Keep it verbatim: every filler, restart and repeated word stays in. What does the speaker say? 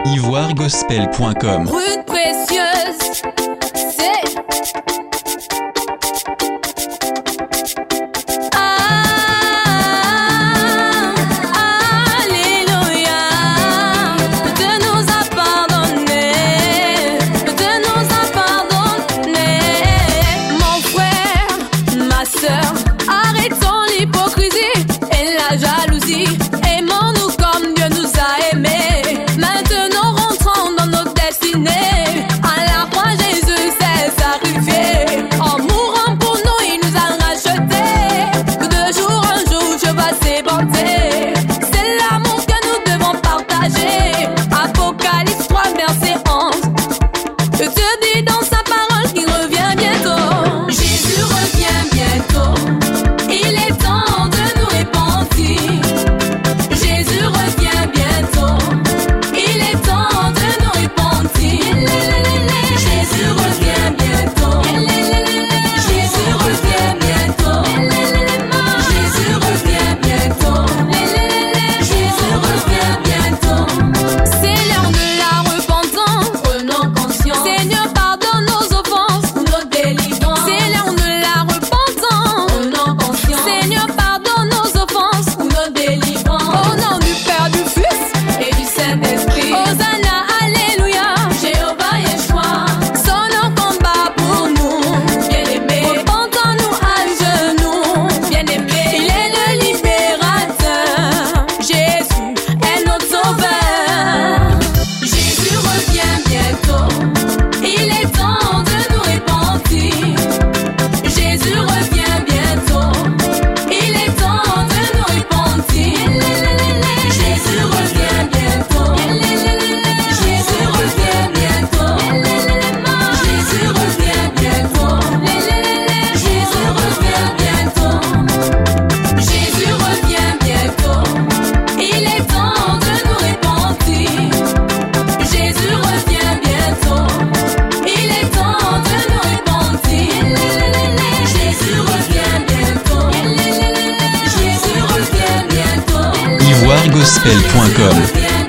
ivoire gospel point com. Brute précieuse, c'est... Arrêtons l'hypocrisie et la jalousie. Aimons-nous comme Dieu nous a aimés. Maintenant rentrons dans notre destinée. À la croix Jésus s'est sacrifié. En mourant pour nous il nous a rachetés. Que de jour en jour je vois ses bontés. C'est l'amour que nous devons partager. Apocalypse trois verset onze. Que Dieu dit dans sa parole qu'il revient bientôt. Jésus revient bientôt. Il est temps de nous repentir. Jésus revient bientôt. Il est temps de nous repentir. Jésus revient bientôt. Jésus revient bientôt. Jésus revient bientôt. Jésus revient bientôt. C'est l'heure de la repentance. Prenons conscience. Seigneur, pardonne nos offenses, nos délivrances. C'est l'heure de la repentance. Prenons conscience. Seigneur, pardonne nos offenses, nos délivrances. Au nom du Père, du Fils et du Saint-Esprit. Hosanna, alléluia. Jéhovah Yeshua. Son nom combat pour nous, bien-aimés. Repentons-nous à genoux, bien-aimés. Il est le libérateur. Jésus est notre sauveur. Jésus revient bientôt. Il est temps de nous repentir. Jésus revient bientôt. Il est temps de nous repentir. Jésus revient bientôt. Jésus revient bientôt. Jésus revient bientôt. Jésus revient bientôt. Jésus revient bientôt. Il est temps de nous repentir. Jésus revient bientôt. Il est temps de nous repentir. Jésus revient bientôt. Jésus revient bientôt. ivoire gospel point com.